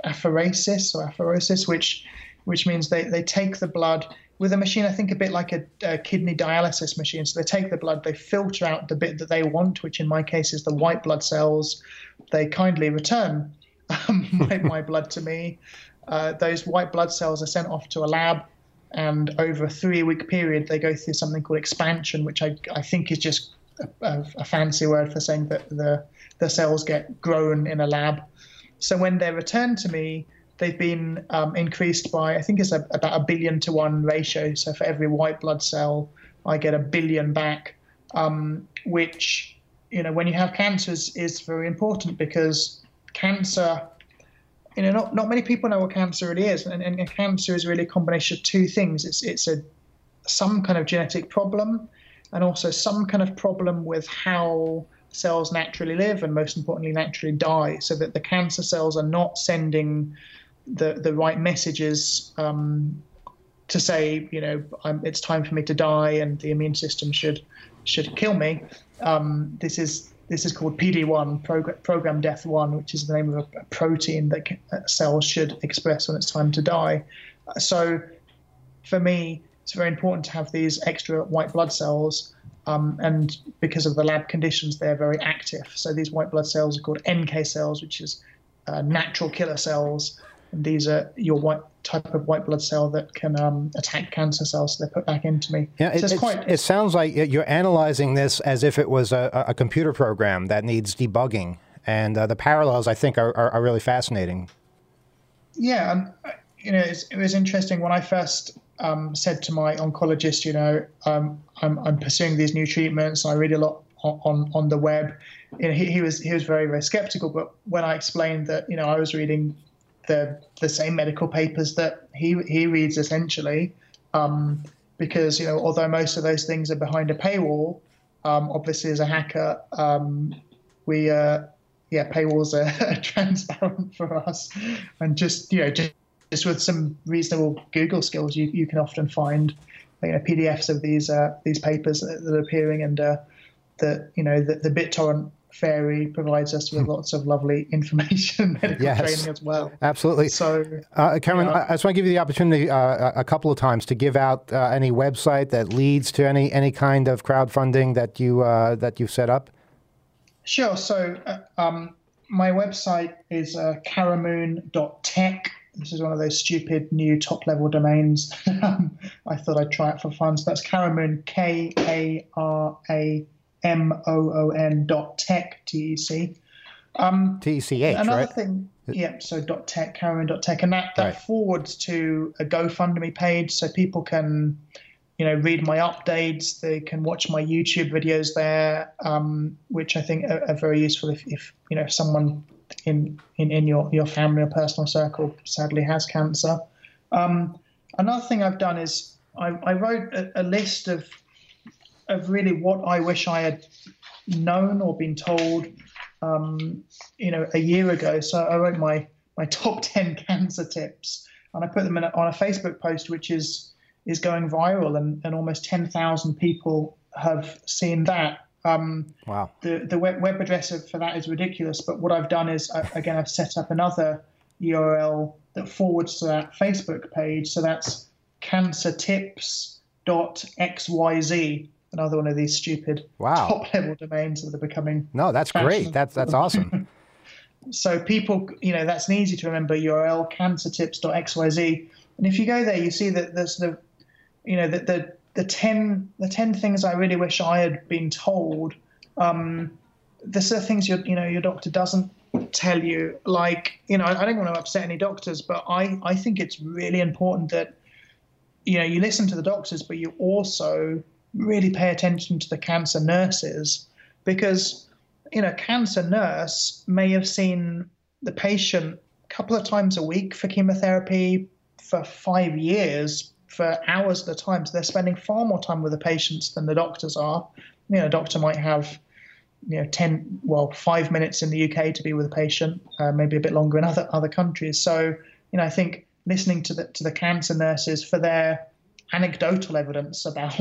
apheresis, which means they take the blood with a machine, I think a bit like a kidney dialysis machine. So they take the blood, they filter out the bit that they want, which in my case is the white blood cells. They kindly return my blood to me. Those white blood cells are sent off to a lab, and over a 3-week period, they go through something called expansion, which I think is just a fancy word for saying that the cells get grown in a lab. So when they return to me, they've been increased by, I think it's about 1 billion to 1 ratio. So for every white blood cell, I get 1 billion back, which, when you have cancer is very important, because cancer, not many people know what cancer really is. And cancer is really a combination of two things. It's some kind of genetic problem, and also some kind of problem with how cells naturally live, and most importantly, naturally die, so that the cancer cells are not sending the right messages to say, it's time for me to die, and the immune system should kill me. This is called PD-1, program death 1, which is the name of a protein that cells should express when it's time to die. So for me, it's very important to have these extra white blood cells, and because of the lab conditions, they're very active. So these white blood cells are called NK cells, which is natural killer cells. And these are your type of white blood cell that can attack cancer cells. So they're put back into me. Yeah, so it sounds like you're analyzing this as if it was a computer program that needs debugging. And the parallels, I think, are really fascinating. Yeah, it was interesting when I first said to my oncologist, I'm pursuing these new treatments. I read a lot on the web. He was very, very skeptical. But when I explained that, I was reading the same medical papers that he reads essentially, because although most of those things are behind a paywall, obviously as a hacker, paywalls are transparent for us, and just with some reasonable Google skills, you can often find PDFs of these papers that are appearing, and the BitTorrent fairy, provides us with lots of lovely information and medical Yes. training as well. Absolutely. So, Cameron, yeah. I just want to give you the opportunity a couple of times to give out any website that leads to any kind of crowdfunding that you've set up. Sure. So my website is karamoon.tech. This is one of those stupid new top-level domains. I thought I'd try it for fun. So that's Karamoon, KARAMOON.tech, TEC. TECH, Another right? thing, so .tech, Karamoon.tech, and that Right. forwards to a GoFundMe page, so people can, read my updates. They can watch my YouTube videos there, which I think are very useful if someone in your family or personal circle sadly has cancer. Another thing I've done is I wrote a list of really what I wish I had known or been told, a year ago. So I wrote my top 10 cancer tips, and I put them on a Facebook post, which is going viral, and almost 10,000 people have seen that. Wow. The web address for that is ridiculous, but what I've done is, I've set up another URL that forwards to that Facebook page. So that's cancertips.xyz, another one of these stupid top-level domains that are becoming No, that's great. That's awesome. So people, that's an easy to remember URL, cancertips.xyz. And if you go there, you see that there's the 10 things I really wish I had been told. There's the things your doctor doesn't tell you. Like, I don't want to upset any doctors, but I think it's really important that you listen to the doctors, but you also really pay attention to the cancer nurses, because cancer nurse may have seen the patient a couple of times a week for chemotherapy for 5 years, for hours at a time. So they're spending far more time with the patients than the doctors are. A doctor might have 5 minutes in the UK to be with a patient, maybe a bit longer in other countries. So I think listening to the cancer nurses for their anecdotal evidence about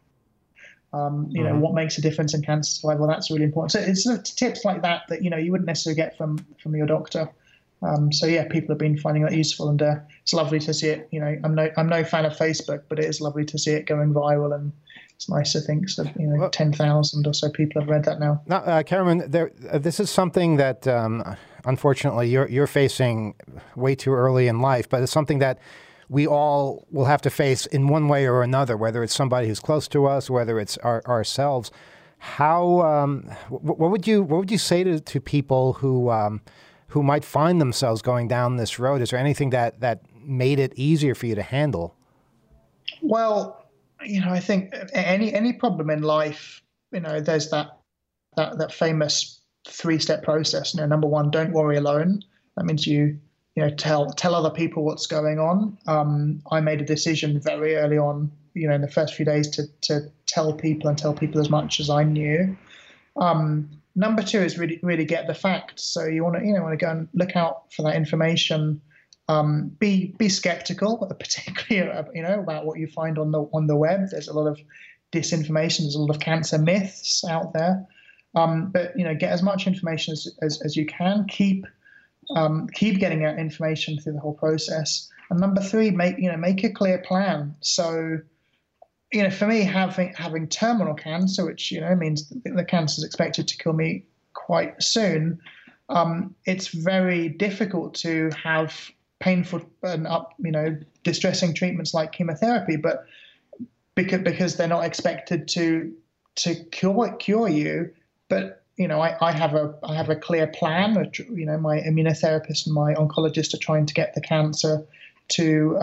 what makes a difference in cancer survival, that's really important. So it's sort of tips like that you wouldn't necessarily get from your doctor. People have been finding that useful, and it's lovely to see it. I'm no fan of Facebook, but it is lovely to see it going viral, and it's nice to think that 10,000 or so people have read that now. Now, Cameron, this is something that unfortunately you're facing way too early in life, but it's something that we all will have to face in one way or another, whether it's somebody who's close to us, whether it's ourselves. How what would you say to people who might find themselves going down this road? Is there anything that made it easier for you to handle? Well, I think any problem in life, there's that famous 3-step process. Number one, don't worry alone. That means you tell other people what's going on. I made a decision very early on, in the first few days to tell people as much as I knew. Number two is really get the facts. So you want to go and look out for that information. Be skeptical, particularly about what you find on the web. There's a lot of disinformation. There's a lot of cancer myths out there. But get as much information as you can. Keep getting out information through the whole process. And number three, make a clear plan. So, for me, having terminal cancer, which means the cancer is expected to kill me quite soon, it's very difficult to have painful and distressing treatments like chemotherapy, but because they're not expected to cure you. But I have a clear plan. My immunotherapist and my oncologist are trying to get the cancer to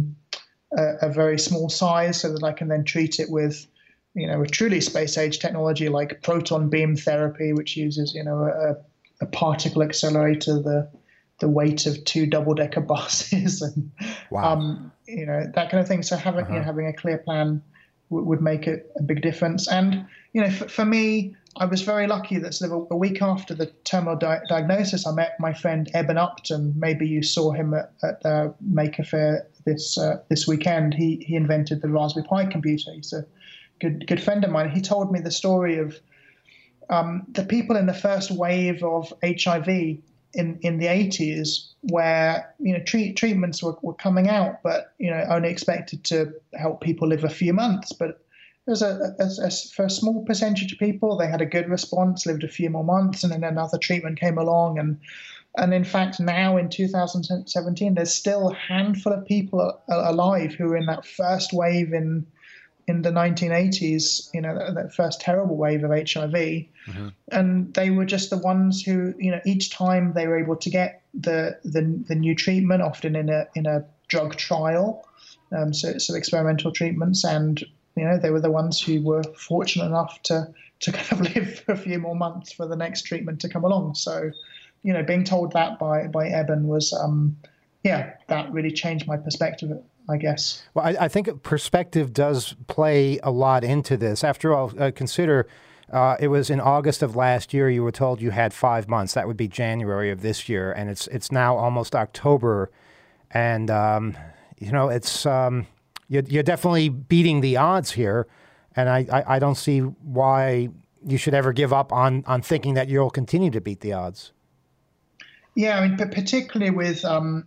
a very small size, so that I can then treat it with, a truly space-age technology like proton beam therapy, which uses, a particle accelerator, the weight of 2 double-decker buses, and wow. That kind of thing. So having a clear plan would make a big difference. And for me, I was very lucky that sort of a week after the terminal diagnosis, I met my friend Eben Upton. Maybe you saw him at the Maker Faire this weekend. He invented the Raspberry Pi computer. He's a good friend of mine. He told me the story of the people in the first wave of HIV in the 80s, where treatments were coming out, but only expected to help people live a few months. But there's for a small percentage of people, they had a good response, lived a few more months, and then another treatment came along. And in fact, now in 2017, there's still a handful of people alive who were in that first wave in the 1980s, that first terrible wave of HIV. Mm-hmm. And they were just the ones who, each time they were able to get the new treatment, often in a drug trial, so experimental treatments, and they were the ones who were fortunate enough to kind of live for a few more months for the next treatment to come along. So, being told that by Eben was, that really changed my perspective, I guess. Well, I think perspective does play a lot into this. After all, consider it was in August of last year you were told you had 5 months. That would be January of this year, and it's now almost October, and it's you're definitely beating the odds here, and I don't see why you should ever give up on thinking that you'll continue to beat the odds. Yeah, I mean, but particularly with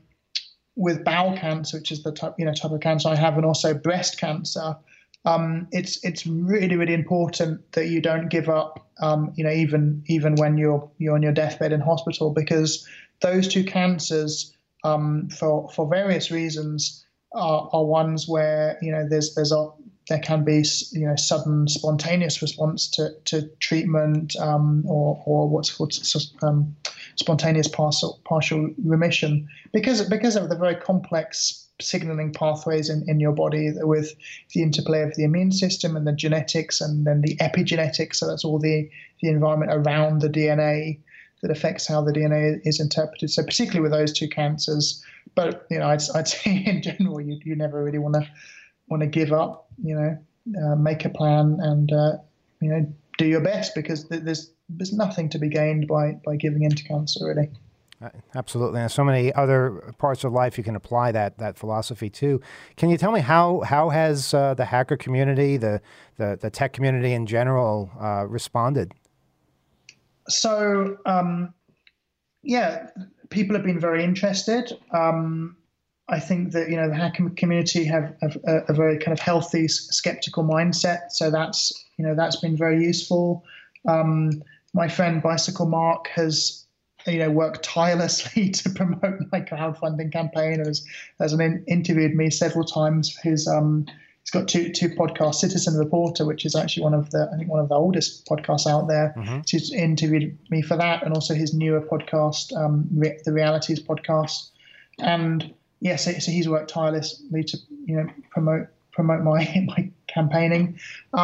bowel cancer, which is the type of cancer I have, and also breast cancer, it's really, really important that you don't give up, even when you're on your deathbed in hospital, because those two cancers, for various reasons, are ones where there can be sudden spontaneous response to treatment, or what's called spontaneous partial remission, because of the very complex signaling pathways in your body, with the interplay of the immune system and the genetics, and then the epigenetics. So that's all the environment around the DNA that affects how the DNA is interpreted. So particularly with those two cancers, but I'd say in general, you never really want to give up. Make a plan and do your best, because there's nothing to be gained by giving in to cancer, really. Absolutely, and so many other parts of life you can apply that philosophy to. Can you tell me how has the hacker community, the tech community in general, responded? So, people have been very interested. I think that the hacker community have a very kind of healthy, skeptical mindset. So that's been very useful. My friend Bicycle Mark has worked tirelessly to promote my crowdfunding campaign. Has interviewed me several times. He's got two podcasts, Citizen Reporter, which is actually one of the oldest podcasts out there. Mm-hmm. He's interviewed me for that, and also his newer podcast, the Realities podcast. And so he's worked tirelessly to promote my campaigning.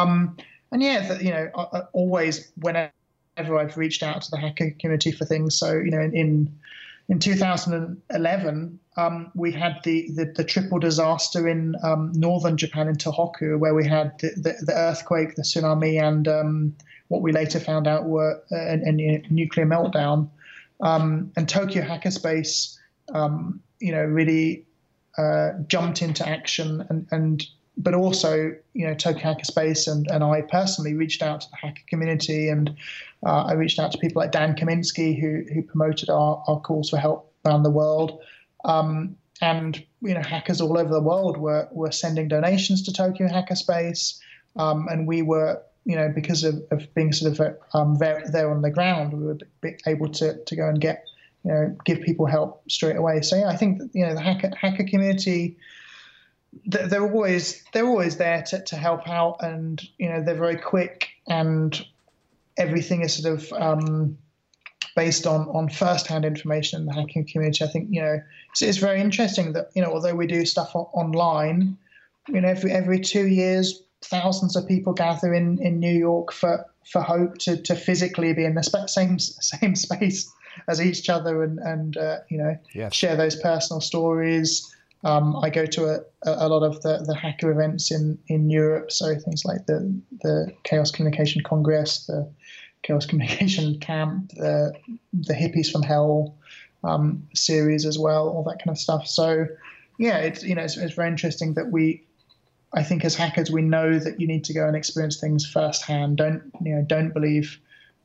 Always whenever I've reached out to the hacker community for things. So in 2011, we had the triple disaster in northern Japan, in Tohoku, where we had the earthquake, the tsunami, and what we later found out were a nuclear meltdown. And Tokyo Hackerspace, really jumped into action, but also, Tokyo Hackerspace and I personally reached out to the hacker community, and I reached out to people like Dan Kaminsky, who promoted our calls for help around the world. And hackers all over the world were sending donations to Tokyo Hackerspace, and we were, because of being sort of there on the ground, we were able to go and give people help straight away. So I think that, the hacker community, they're always there to help out, and they're very quick, and everything is sort of based on first-hand information in the hacking community. I think it's very interesting that although we do stuff online, every 2 years thousands of people gather in New York for Hope to physically be in the same space as each other, and Yes. share those personal stories. I go to a lot of the hacker events in Europe, so things like the Chaos Communication Congress, the Chaos Communication Camp, the Hippies from Hell series as well, all that kind of stuff. So it's very interesting that I think as hackers we know that you need to go and experience things firsthand. Don't believe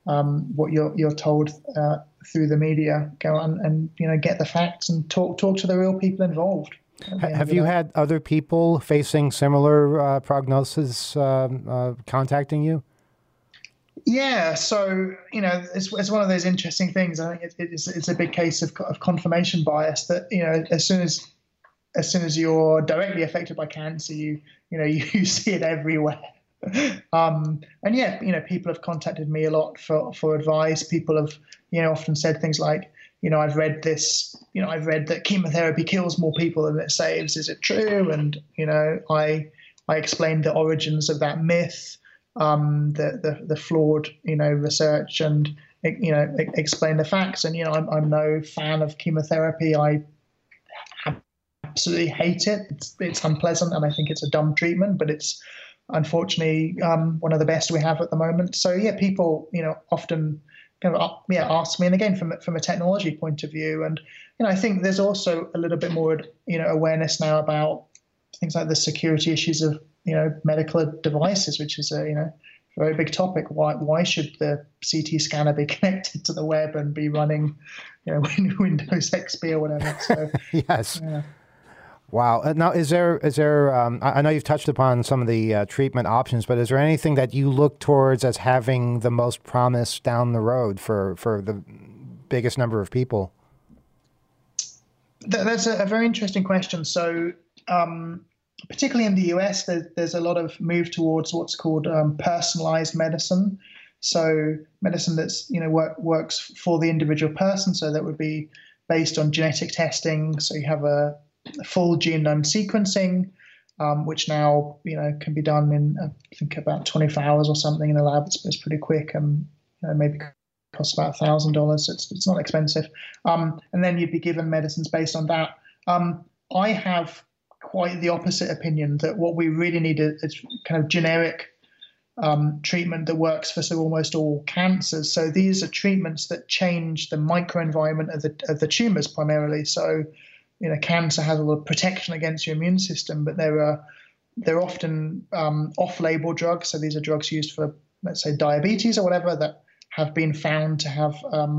what you're told through the media. Go on and get the facts and talk to the real people involved. Have you had other people facing similar prognosis contacting you? Yeah, so it's one of those interesting things. I think it's a big case of confirmation bias that as soon as you're directly affected by cancer, you see it everywhere. And yeah, people have contacted me a lot for advice. People have often said things like, I've read this, I've read that chemotherapy kills more people than it saves. Is it true? And I explained the origins of that myth. The flawed research, and explain the facts. And I'm no fan of chemotherapy. I absolutely hate it. It's unpleasant, and I think it's a dumb treatment. But it's unfortunately one of the best we have at the moment. So yeah, people often ask me, and again from a technology point of view, and I think there's also a little bit more awareness now about things like the security issues of medical devices, which is a very big topic. Why should the CT scanner be connected to the web and be running Windows XP or whatever? So yes. Yeah. Wow. Now, is there? I know you've touched upon some of the treatment options, but is there anything that you look towards as having the most promise down the road for the biggest number of people? That's a very interesting question. So, particularly in the US, there's a lot of move towards what's called personalized medicine. So medicine that's works for the individual person. So that would be based on genetic testing. So you have a full genome sequencing, which now can be done in I think about 24 hours or something in the lab. It's pretty quick, and maybe costs about $1,000. So it's not expensive. And then you'd be given medicines based on that. I have quite the opposite opinion, that what we really need is kind of generic treatment that works for almost all cancers. So these are treatments that change the microenvironment of the tumors primarily. So cancer has a lot of protection against your immune system, but they're often off-label drugs. So these are drugs used for, let's say, diabetes or whatever, that have been found to have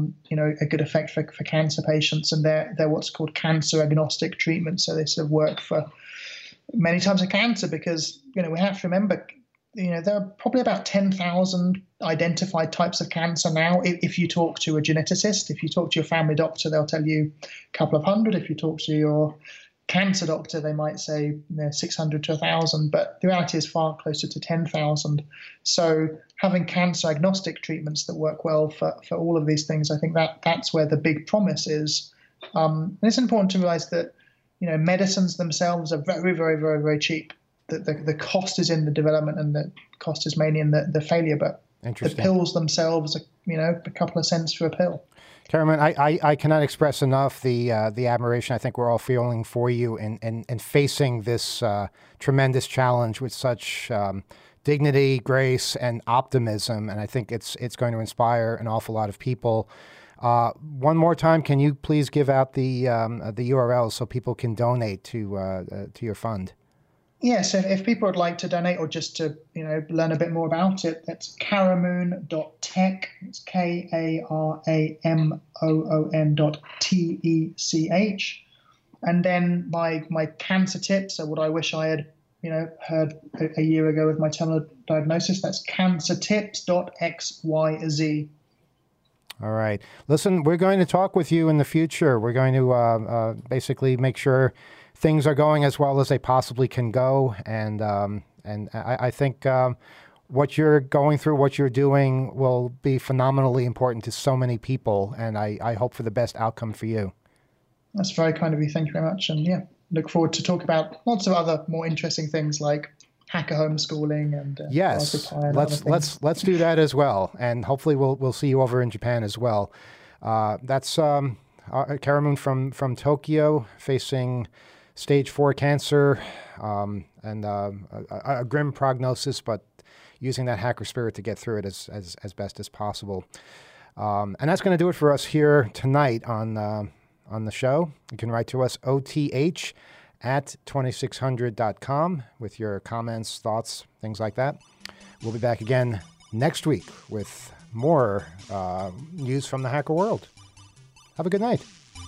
a good effect for cancer patients, and they're what's called cancer agnostic treatments. So they sort of work for many types of cancer, because we have to remember there are probably about 10,000 identified types of cancer now. If you talk to a geneticist, if you talk to your family doctor, they'll tell you a couple of hundred. If you talk to your cancer doctor, they might say 600 to 1,000, but the reality is far closer to 10,000. So having cancer agnostic treatments that work well for all of these things, I think that's where the big promise is. And it's important to realize that medicines themselves are very, very, very, very cheap. The cost is in the development, and the cost is mainly in the failure. But the pills themselves are a couple of cents for a pill. Karaman, I cannot express enough the admiration I think we're all feeling for you in facing this tremendous challenge with such dignity, grace, and optimism. And I think it's going to inspire an awful lot of people. One more time, can you please give out the URL so people can donate to your fund? Yeah, so if people would like to donate, or just to learn a bit more about it, that's karamoon.tech. It's KARMOON.TECH. And then my cancer tips are what I wish I had heard a year ago with my terminal diagnosis. That's cancertips.xyz. All right. Listen, we're going to talk with you in the future. We're going to basically make sure things are going as well as they possibly can go. And I think what you're going through, what you're doing, will be phenomenally important to so many people. And I hope for the best outcome for you. That's very kind of you. Thank you very much. And yeah, look forward to talk about lots of other more interesting things like hacker homeschooling and yes, and let's do that as well. And hopefully we'll see you over in Japan as well. That's Karamoon from Tokyo, facing stage 4 cancer, and a grim prognosis, but using that hacker spirit to get through it as best as possible. And that's going to do it for us here tonight on the show. You can write to us, oth@2600.com, with your comments, thoughts, things like that. We'll be back again next week with more news from the hacker world. Have a good night.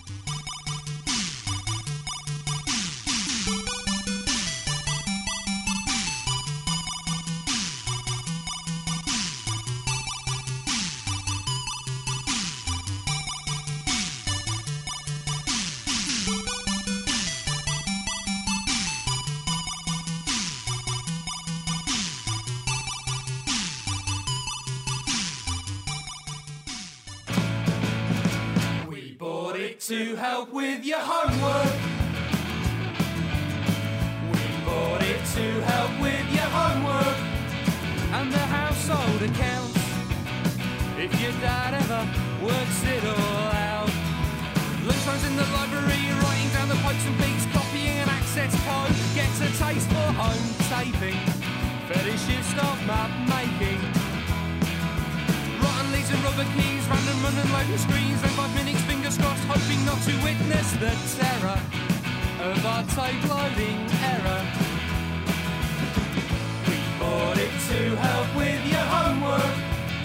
To help with your homework. We bought it to help with your homework and the household accounts. If your dad ever works it all out. Lunchtimes in the library, writing down the pipes and beats, copying an access code. Gets a taste for home taping, fetishist of map making. Rotten leads and rubber keys, random run and loading screens, then 5 minutes fingers crossed, hoping not to witness the terror of our tape loading error. We bought it to help with your homework.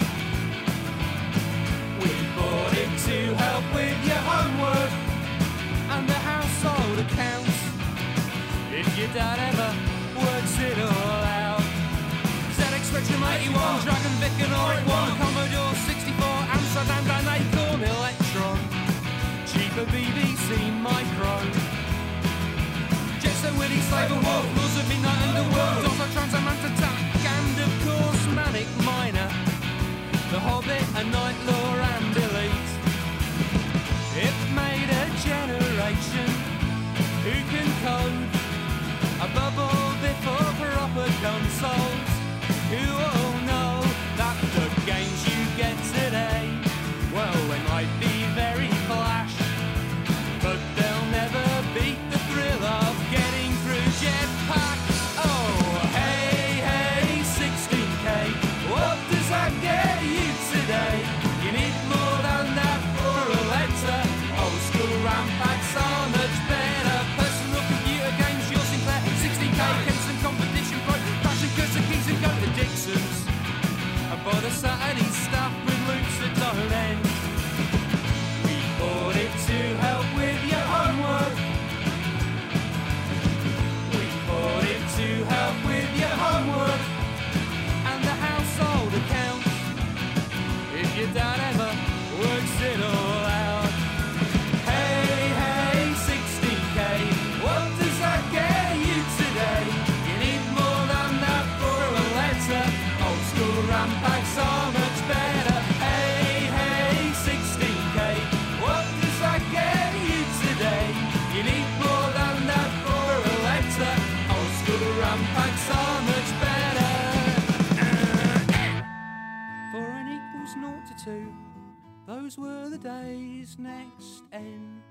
We bought it to help with your homework and the household accounts. If your dad ever works it all out. ZX Spectrum 81, Dragon Vic and Auric 1, Commodore 64, Amsterdam and Acorn Electron, cheaper BBC Micro, Jetson Willy, Slaver Wolf, Laws of Midnight Underworld, also Transamant Attack, and of course Manic Miner, The Hobbit, A Night Lore and Elite. It made a generation who can code a bubble before proper consoles, who all know that the games you get today, well, they might be very flash, but they'll never beat the thrill of getting through Jetpack. Oh, hey, hey, 16K, what does that get you today? You need more than that for a letter. Old school RAM packs are much better. Personal computer games, your Sinclair, 16K, Kenson Competition Pro, Crash and Cursor Keys and go to Dixon's. And for the Saturday stuff with loops that don't end. We bought it to help with your homework. We bought it to help with your homework and the household accounts. If your dad ever works it all out. Hey, hey, 16K, what does that get you today? You need more than that for a letter. Old school RAM packs are much better. Hey, hey, 16K, what does that get you today? You need more than that for a letter. Old school RAM packs are much better. For n equals 0 to 2, those were the days. Next N.